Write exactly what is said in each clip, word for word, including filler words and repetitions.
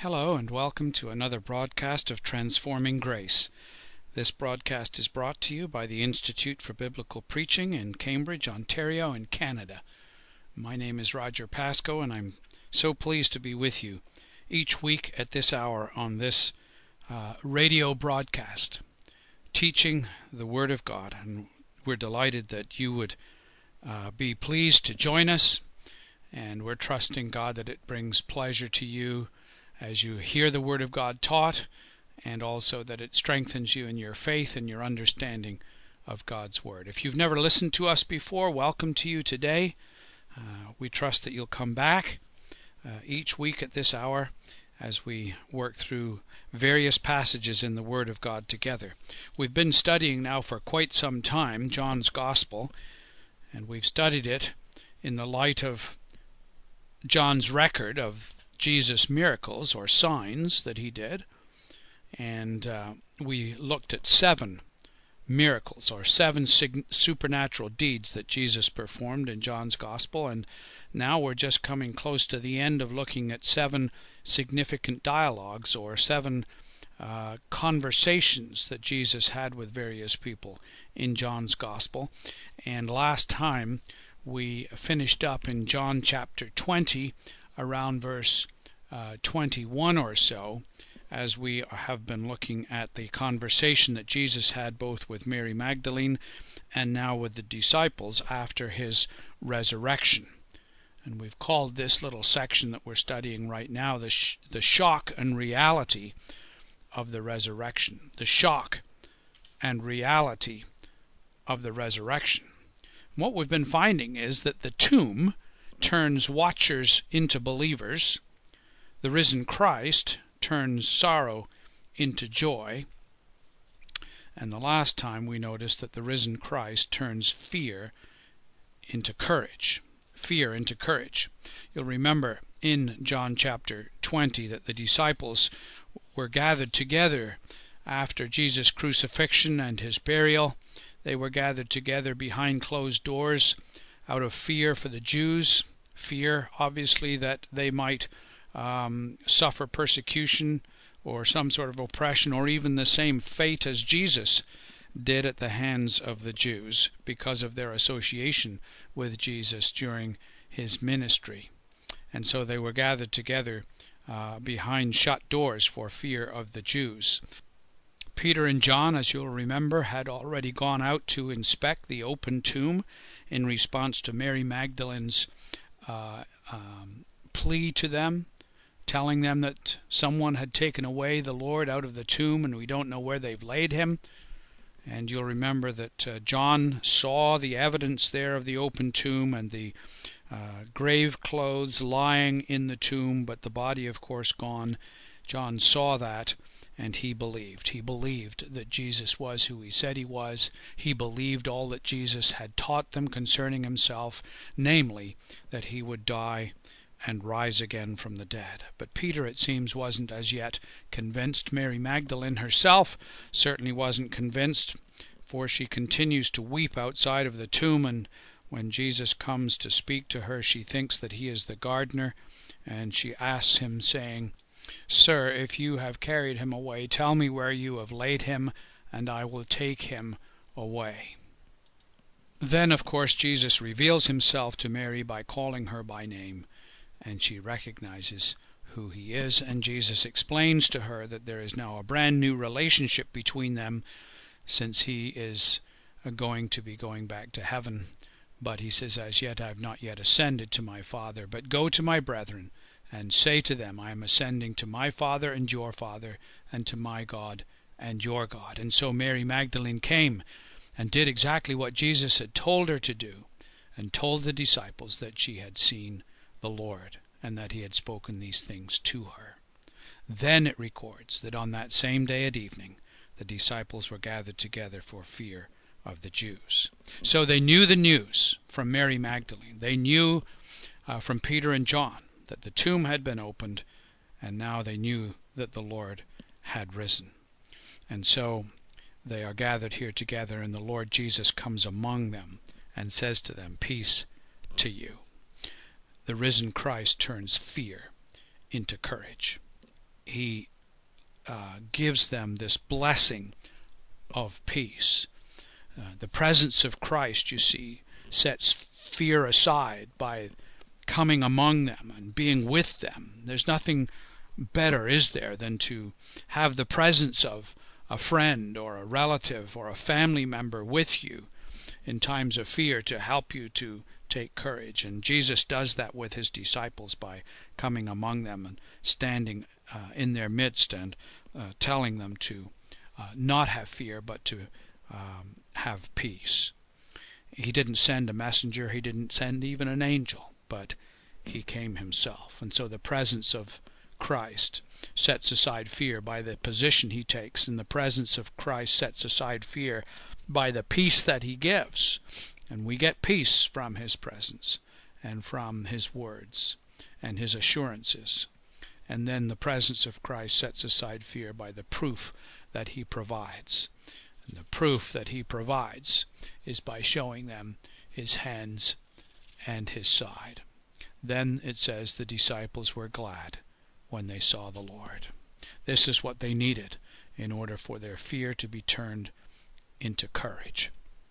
Hello and welcome to another broadcast of Transforming Grace. This broadcast is brought to you by the Institute for Biblical Preaching in Cambridge, Ontario in Canada. My name is Roger Pascoe and I'm so pleased to be with you each week at this hour on this uh, radio broadcast, teaching the Word of God. And we're delighted that you would uh, be pleased to join us, and we're trusting God that it brings pleasure to you as you hear the Word of God taught, and also that it strengthens you in your faith and your understanding of God's Word. If you've never listened to us before, welcome to you today. Uh, we trust that you'll come back uh, each week at this hour as we work through various passages in the Word of God together. We've been studying now for quite some time John's Gospel, and we've studied it in the light of John's record of Jesus' miracles or signs that he did, and uh, we looked at seven miracles or seven sig- supernatural deeds that Jesus performed in John's Gospel, and now we're just coming close to the end of looking at seven significant dialogues or seven uh, conversations that Jesus had with various people in John's Gospel. And last time we finished up in John chapter twenty, around verse uh, twenty-one or so, as we have been looking at the conversation that Jesus had both with Mary Magdalene and now with the disciples after his resurrection. And we've called this little section that we're studying right now the, sh- the shock and reality of the resurrection. The shock and reality of the resurrection. What we've been finding is that the tomb turns watchers into believers. The risen Christ turns sorrow into joy. And the last time we noticed that the risen Christ turns fear into courage. Fear into courage. You'll remember in John chapter twenty that the disciples were gathered together after Jesus' crucifixion and his burial. They were gathered together behind closed doors out of fear for the Jews. Fear, obviously, that they might um, suffer persecution or some sort of oppression or even the same fate as Jesus did at the hands of the Jews because of their association with Jesus during his ministry. And so they were gathered together uh, behind shut doors for fear of the Jews. Peter and John, as you'll remember, had already gone out to inspect the open tomb in response to Mary Magdalene's uh, um, plea to them, telling them that someone had taken away the Lord out of the tomb and we don't know where they've laid him. And you'll remember that uh, John saw the evidence there of the open tomb and the uh, grave clothes lying in the tomb, but the body, of course, gone. John saw that, and he believed. He believed that Jesus was who he said he was. He believed all that Jesus had taught them concerning himself, namely, that he would die and rise again from the dead. But Peter, it seems, wasn't as yet convinced. Mary Magdalene herself certainly wasn't convinced, for she continues to weep outside of the tomb, and when Jesus comes to speak to her, she thinks that he is the gardener, and she asks him, saying, "Sir, if you have carried him away, tell me where you have laid him, and I will take him away." Then, of course, Jesus reveals himself to Mary by calling her by name, and she recognizes who he is, and Jesus explains to her that there is now a brand new relationship between them, since he is going to be going back to heaven. But he says, "As yet I have not yet ascended to my Father, but go to my brethren, and say to them, I am ascending to my Father and your Father, and to my God and your God." And so Mary Magdalene came and did exactly what Jesus had told her to do, and told the disciples that she had seen the Lord, and that he had spoken these things to her. Then it records that on that same day at evening, the disciples were gathered together for fear of the Jews. So they knew the news from Mary Magdalene. They knew uh, from Peter and John that the tomb had been opened, and now they knew that the Lord had risen. And so they are gathered here together, and the Lord Jesus comes among them and says to them, "Peace to you." The risen Christ turns fear into courage. he uh, gives them this blessing of peace. Uh, the presence of Christ, you see, sets fear aside by coming among them and being with them. There's nothing better, is there, than to have the presence of a friend or a relative or a family member with you in times of fear to help you to take courage. And Jesus does that with his disciples by coming among them and standing uh, in their midst and uh, telling them to uh, not have fear but to um, have peace. He didn't send a messenger, he didn't send even an angel, but he came himself. And so the presence of Christ sets aside fear by the position he takes, and the presence of Christ sets aside fear by the peace that he gives. And we get peace from his presence and from his words and his assurances. And then the presence of Christ sets aside fear by the proof that he provides. And the proof that he provides is by showing them his hands and his side. Then it says the disciples were glad when they saw the Lord. This is what they needed in order for their fear to be turned into courage.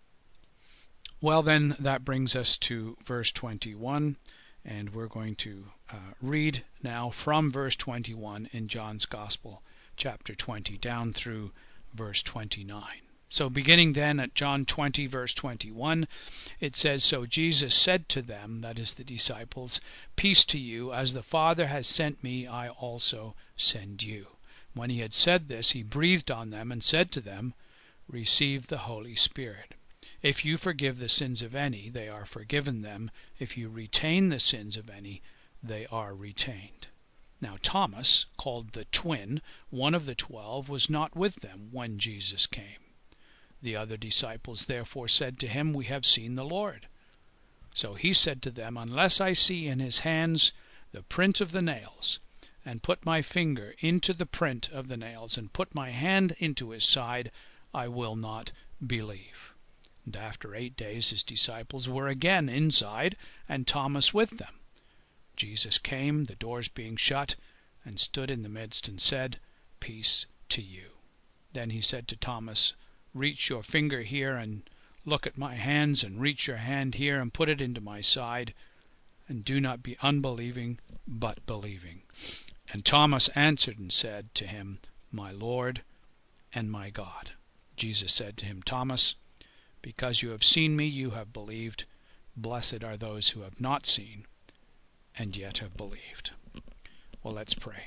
Well, then, that brings us to verse twenty-one, and we're going to uh, read now from verse twenty-one in John's Gospel, chapter twenty, down through verse twenty-nine. So beginning then at John twenty, verse twenty-one, it says, "So Jesus said to them," that is the disciples, "Peace to you, as the Father has sent me, I also send you." When he had said this, he breathed on them and said to them, "Receive the Holy Spirit. If you forgive the sins of any, they are forgiven them. If you retain the sins of any, they are retained." Now Thomas, called the twin, one of the twelve, was not with them when Jesus came. The other disciples therefore said to him, "We have seen the Lord." So he said to them, "Unless I see in his hands the print of the nails, and put my finger into the print of the nails, and put my hand into his side, I will not believe." And after eight days his disciples were again inside, and Thomas with them. Jesus came, the doors being shut, and stood in the midst, and said, "Peace to you." Then he said to Thomas, "Reach your finger here, and look at my hands, and reach your hand here, and put it into my side, and do not be unbelieving, but believing." And Thomas answered and said to him, "My Lord and my God." Jesus said to him, "Thomas, because you have seen me, you have believed. Blessed are those who have not seen, and yet have believed." Well, let's pray.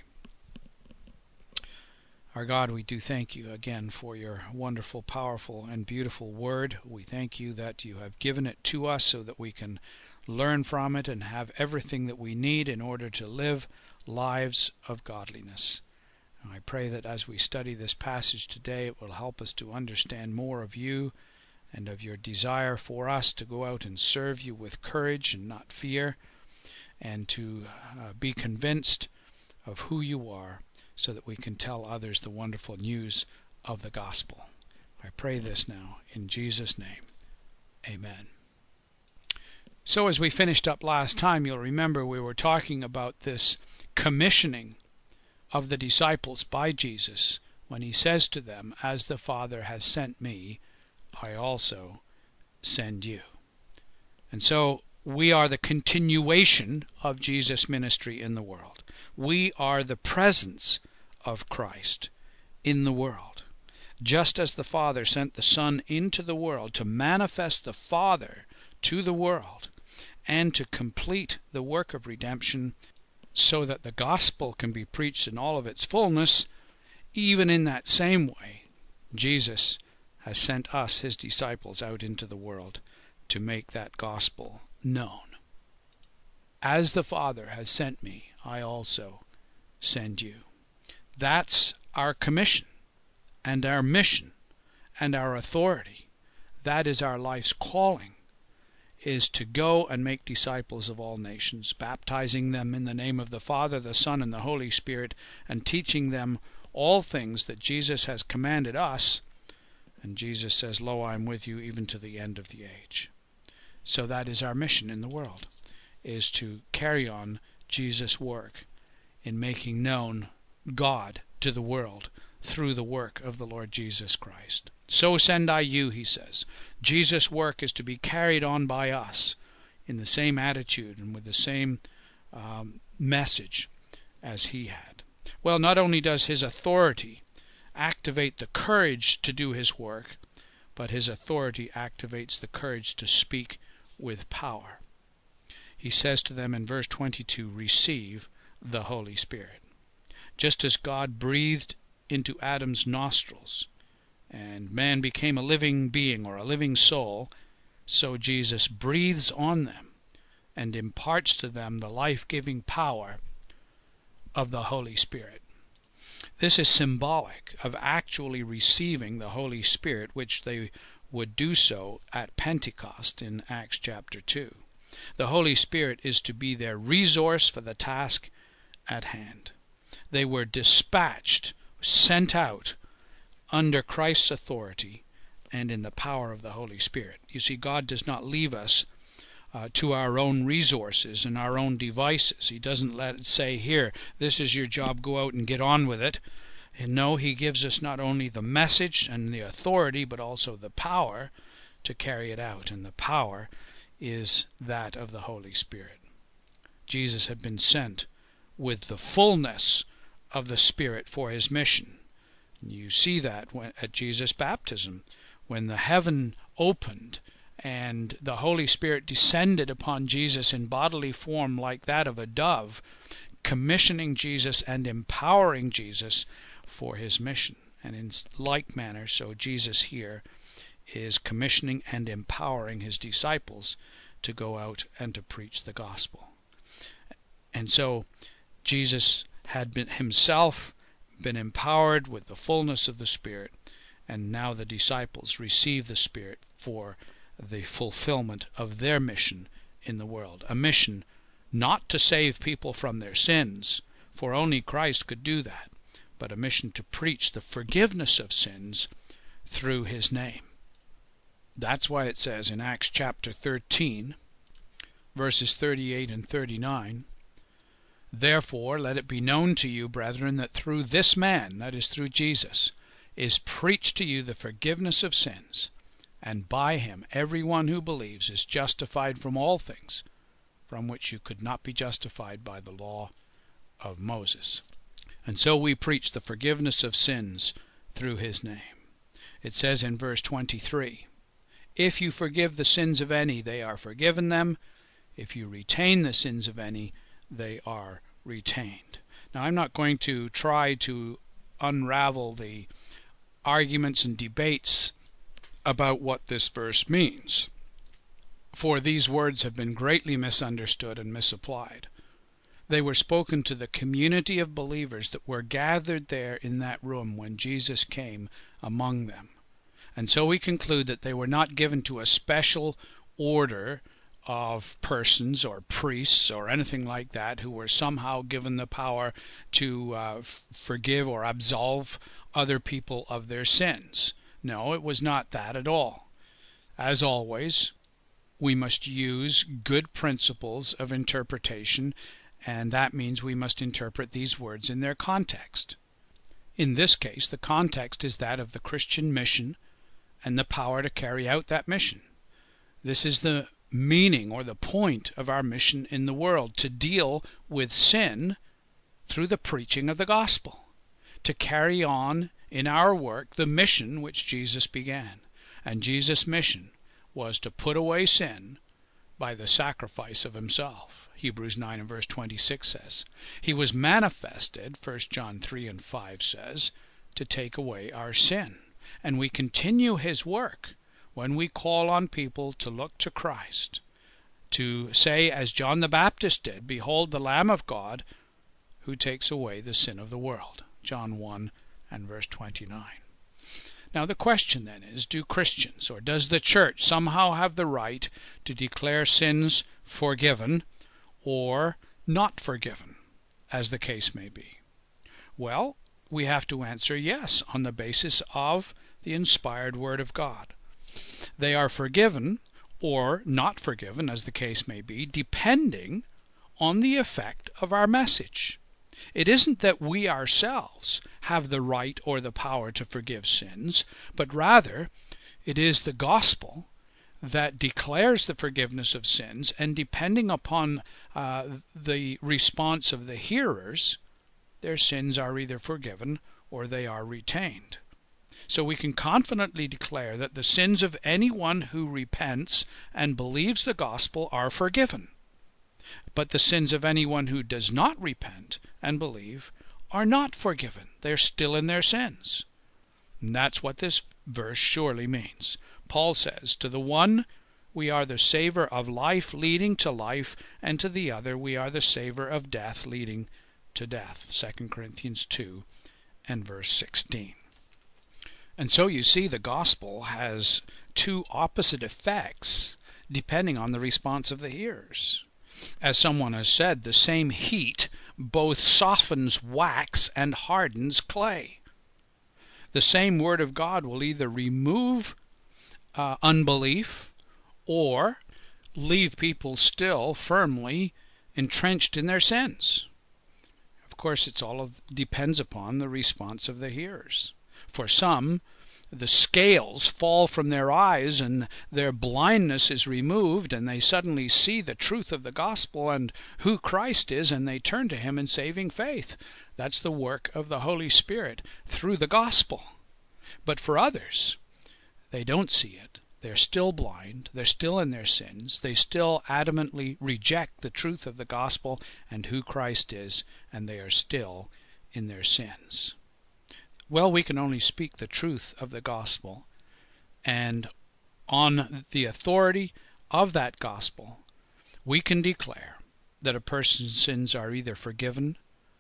Our God, we do thank you again for your wonderful, powerful, and beautiful word. We thank you that you have given it to us so that we can learn from it and have everything that we need in order to live lives of godliness. And I pray that as we study this passage today, it will help us to understand more of you and of your desire for us to go out and serve you with courage and not fear, and to uh, be convinced of who you are, so that we can tell others the wonderful news of the gospel. I pray this now in Jesus' name. Amen. So as we finished up last time, you'll remember we were talking about this commissioning of the disciples by Jesus when he says to them, "As the Father has sent me, I also send you." And so we are the continuation of Jesus' ministry in the world. We are the presence of Christ in the world. Just as the Father sent the Son into the world to manifest the Father to the world and to complete the work of redemption so that the gospel can be preached in all of its fullness, even in that same way, Jesus has sent us, his disciples, out into the world to make that gospel known. As the Father has sent me, I also send you. That's our commission and our mission and our authority. That is our life's calling, is to go and make disciples of all nations, baptizing them in the name of the Father, the Son, and the Holy Spirit, and teaching them all things that Jesus has commanded us. And Jesus says, "Lo, I am with you even to the end of the age." So that is our mission in the world, is to carry on Jesus' work in making known God to the world through the work of the Lord Jesus Christ. So send I you, he says. Jesus' work is to be carried on by us in the same attitude and with the same um, message as he had. Well, not only does his authority activate the courage to do his work, but his authority activates the courage to speak with power. He says to them in verse twenty-two, receive the Holy Spirit. Just as God breathed into Adam's nostrils, and man became a living being or a living soul, so Jesus breathes on them and imparts to them the life-giving power of the Holy Spirit. This is symbolic of actually receiving the Holy Spirit, which they would do so at Pentecost in Acts chapter two. The Holy Spirit is to be their resource for the task at hand. They were dispatched, sent out under Christ's authority and in the power of the Holy Spirit. You see, God does not leave us uh, to our own resources and our own devices. He doesn't let it say, here, this is your job, go out and get on with it. And no, he gives us not only the message and the authority, but also the power to carry it out. And the power is that of the Holy Spirit. Jesus had been sent with the fullness of the Spirit for his mission. You see that when, at Jesus' baptism, when the heaven opened and the Holy Spirit descended upon Jesus in bodily form like that of a dove, commissioning Jesus and empowering Jesus for his mission. And in like manner, so Jesus here is commissioning and empowering his disciples to go out and to preach the gospel. And so Jesus had been himself been empowered with the fullness of the Spirit, and now the disciples receive the Spirit for the fulfillment of their mission in the world. A mission not to save people from their sins, for only Christ could do that, but a mission to preach the forgiveness of sins through his name. That's why it says in Acts chapter thirteen, verses thirty-eight and thirty-nine, therefore let it be known to you, brethren, that through this man, that is through Jesus, is preached to you the forgiveness of sins, and by him every one who believes is justified from all things from which you could not be justified by the law of Moses. And so we preach the forgiveness of sins through his name. It says in verse twenty-three, if you forgive the sins of any, they are forgiven them. If you retain the sins of any, they are retained. Now, I'm not going to try to unravel the arguments and debates about what this verse means, for these words have been greatly misunderstood and misapplied. They were spoken to the community of believers that were gathered there in that room when Jesus came among them. And so we conclude that they were not given to a special order of persons or priests or anything like that who were somehow given the power to uh, f- forgive or absolve other people of their sins. No, it was not that at all. As always, we must use good principles of interpretation, and that means we must interpret these words in their context. In this case, the context is that of the Christian mission and the power to carry out that mission. This is the meaning or the point of our mission in the world, to deal with sin through the preaching of the gospel, to carry on in our work the mission which Jesus began. And Jesus' mission was to put away sin by the sacrifice of himself. Hebrews nine and verse twenty-six says, he was manifested, First John three and five says, to take away our sin. And we continue his work when we call on people to look to Christ, to say, as John the Baptist did, behold the Lamb of God who takes away the sin of the world. John one and verse twenty-nine. Now the question then is, do Christians, or does the church somehow have the right to declare sins forgiven or not forgiven, as the case may be? Well, we have to answer yes, on the basis of the inspired Word of God. They are forgiven or not forgiven, as the case may be, depending on the effect of our message. It isn't that we ourselves have the right or the power to forgive sins, but rather it is the gospel that declares the forgiveness of sins, and depending upon uh, the response of the hearers, their sins are either forgiven or they are retained. So we can confidently declare that the sins of anyone who repents and believes the gospel are forgiven. But the sins of anyone who does not repent and believe are not forgiven. They're still in their sins. And that's what this verse surely means. Paul says, to the one we are the savor of life leading to life, and to the other we are the savor of death leading to death. Second Corinthians two and verse sixteen. And so you see the gospel has two opposite effects depending on the response of the hearers. As someone has said, the same heat both softens wax and hardens clay. The same word of God will either remove uh, unbelief or leave people still firmly entrenched in their sins. Of course, it's all of, depends upon the response of the hearers. For some, the scales fall from their eyes and their blindness is removed, and they suddenly see the truth of the gospel and who Christ is, and they turn to him in saving faith. That's the work of the Holy Spirit through the gospel. But for others, they don't see it. They're still blind. They're still in their sins. They still adamantly reject the truth of the gospel and who Christ is, and they are still in their sins. Well, we can only speak the truth of the gospel, and on the authority of that gospel, we can declare that a person's sins are either forgiven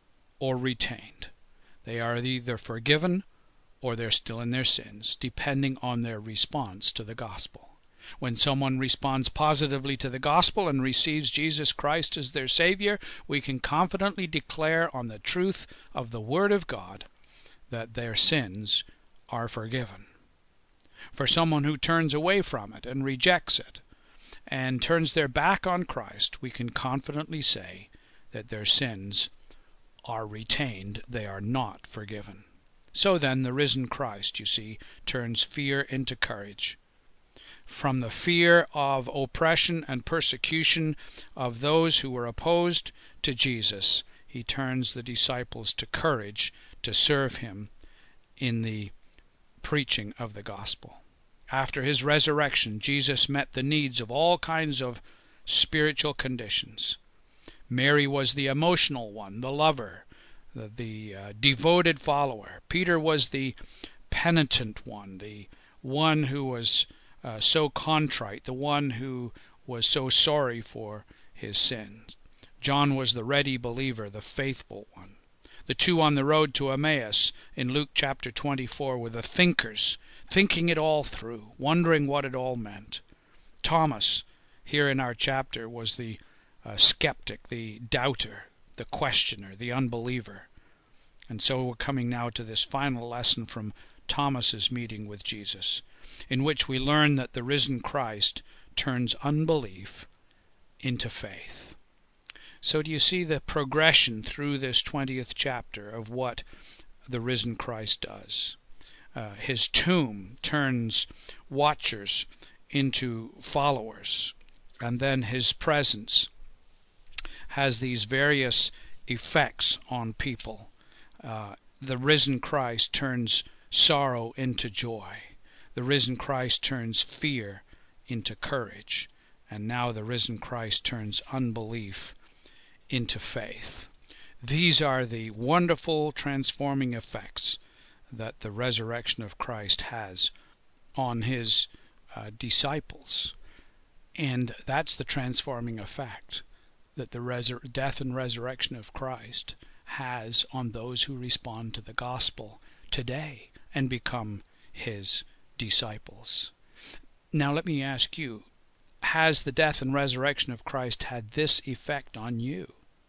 or retained. They are either forgiven or they're still in their sins, depending on their response to the gospel. When someone responds positively to the gospel and receives Jesus Christ as their Savior, we can confidently declare on the truth of the Word of God that their sins are forgiven. For someone who turns away from it and rejects it and turns their back on Christ, we can confidently say that their sins are retained. They are not forgiven. So then, the risen Christ, you see, turns fear into courage. From the fear of oppression and persecution of those who were opposed to Jesus, he turns the disciples to courage to serve him in the preaching of the gospel. After his resurrection, Jesus met the needs of all kinds of spiritual conditions. Mary was the emotional one, the lover, the, the uh, devoted follower. Peter was the penitent one, the one who was uh, so contrite, the one who was so sorry for his sins. John was the ready believer, the faithful one. The two on the road to Emmaus in Luke chapter twenty-four were the thinkers, thinking it all through, wondering what it all meant. Thomas, here in our chapter, was the uh, skeptic, the doubter, the questioner, the unbeliever. And so we're coming now to this final lesson from Thomas's meeting with Jesus, in which we learn that the risen Christ turns unbelief into faith. So do you see the progression through this twentieth chapter of what the risen Christ does? Uh, his tomb turns watchers into followers, and then his presence has these various effects on people. Uh, the risen Christ turns sorrow into joy. The risen Christ turns fear into courage. And now the risen Christ turns unbelief into faith. These are the wonderful transforming effects that the resurrection of Christ has on his uh, disciples. And that's the transforming effect that the resur- death and resurrection of Christ has on those who respond to the gospel today and become his disciples. Now let me ask you, has the death and resurrection of Christ had this effect on you?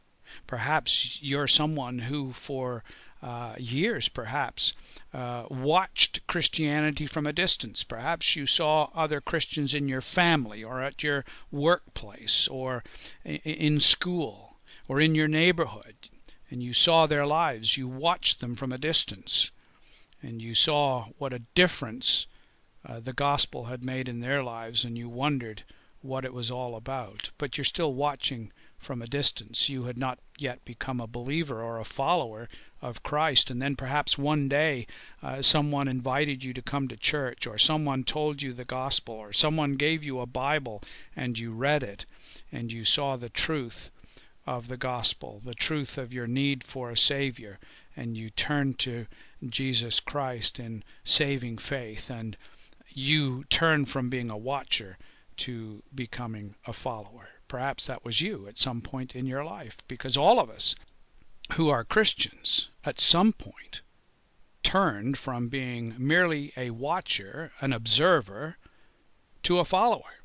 Perhaps you're someone who for uh, years perhaps uh, watched Christianity from a distance. Perhaps you saw other Christians in your family or at your workplace or in school or in your neighborhood. and you saw their lives. You watched them from a distance, and you saw what a difference uh, the gospel had made in their lives, and you wondered what it was all about. But you're still watching from a distance. You had not yet become a believer or a follower of Christ. And then perhaps one day uh, someone invited you to come to church, or someone told you the gospel, or someone gave you a Bible and you read it and you saw the truth of the gospel, the truth of your need for a Savior, and you turned to Jesus Christ in saving faith, and you turned from being a watcher to becoming a follower. Perhaps that was you at some point in your life, because all of us who are Christians at some point turned from being merely a watcher, an observer, to a follower.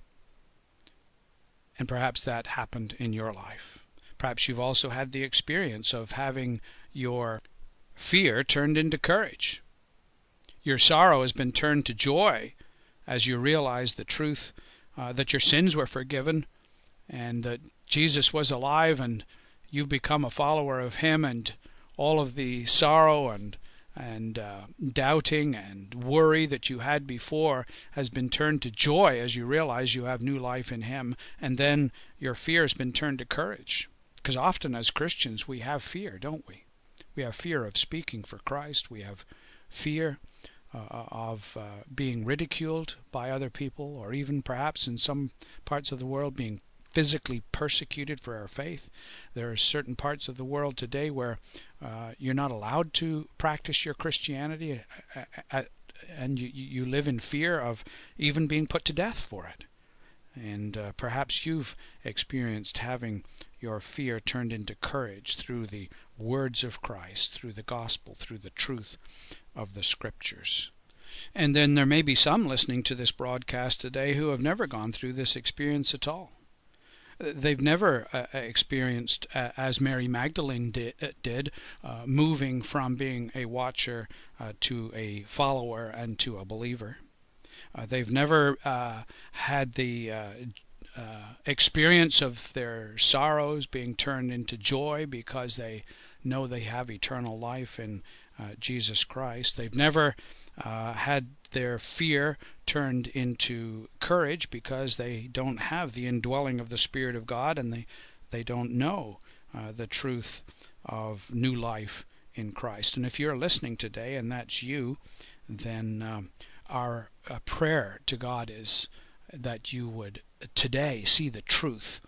And perhaps that happened in your life. Perhaps you've also had the experience of having your fear turned into courage. Your sorrow has been turned to joy as you realize the truth uh, that your sins were forgiven, and that Jesus was alive, and you've become a follower of him, and all of the sorrow and and uh, doubting and worry that you had before has been turned to joy as you realize you have new life in him. And then your fear has been turned to courage. Because often as Christians we have fear, don't we? We have fear of speaking for Christ. We have fear uh, of uh, being ridiculed by other people, or even perhaps in some parts of the world being physically persecuted for our faith. There are certain parts of the world today where uh, you're not allowed to practice your Christianity, at, at, and you, you live in fear of even being put to death for it. And uh, perhaps you've experienced having your fear turned into courage through the words of Christ, through the gospel, through the truth of the Scriptures. And then there may be some listening to this broadcast today who have never gone through this experience at all. They've never uh, experienced, uh, as Mary Magdalene did, did uh, moving from being a watcher uh, to a follower and to a believer. Uh, they've never uh, had the uh, uh, experience of their sorrows being turned into joy because they know they have eternal life in uh, Jesus Christ. They've never uh, had their fear turned into courage because they don't have the indwelling of the Spirit of God, and they, they don't know uh, the truth of new life in Christ. And if you're listening today and that's you, then um, our uh, prayer to God is that you would today see the truth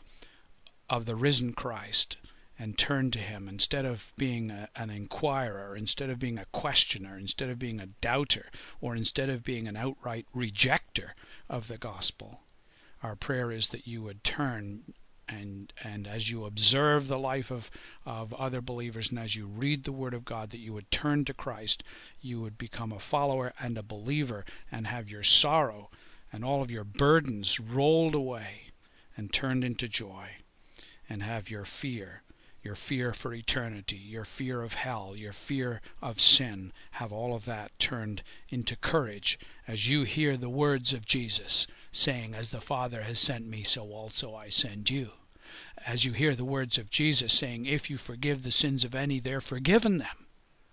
of the risen Christ and turn to him instead of being a, an inquirer, instead of being a questioner, instead of being a doubter, or instead of being an outright rejecter of the gospel. Our prayer is that you would turn, and and as you observe the life of, of other believers, and as you read the Word of God, that you would turn to Christ, you would become a follower and a believer, and have your sorrow and all of your burdens rolled away and turned into joy, and have your fear, your fear for eternity, your fear of hell, your fear of sin, have all of that turned into courage as you hear the words of Jesus saying, "As the Father has sent me, so also I send you." As you hear the words of Jesus saying, "If you forgive the sins of any, they're forgiven them."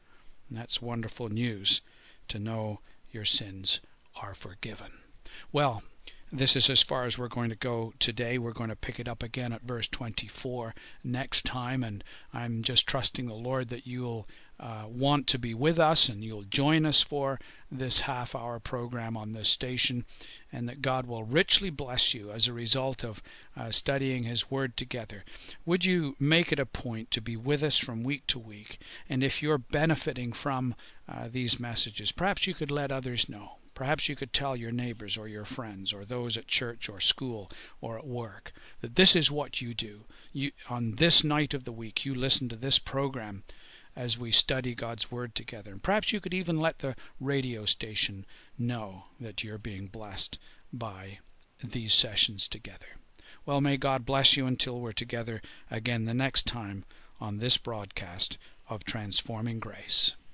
And that's wonderful news, to know your sins are forgiven. Well, this is as far as we're going to go today. We're going to pick it up again at verse twenty-four next time, and I'm just trusting the Lord that you'll uh, want to be with us and you'll join us for this half-hour program on this station, and that God will richly bless you as a result of uh, studying His Word together. Would you make it a point to be with us from week to week? And if you're benefiting from uh, these messages, perhaps you could let others know. Perhaps you could tell your neighbors or your friends or those at church or school or at work that this is what you do. You, on this night of the week, you listen to this program as we study God's Word together. And perhaps you could even let the radio station know that you're being blessed by these sessions together. Well, may God bless you until we're together again the next time on this broadcast of Transforming Grace.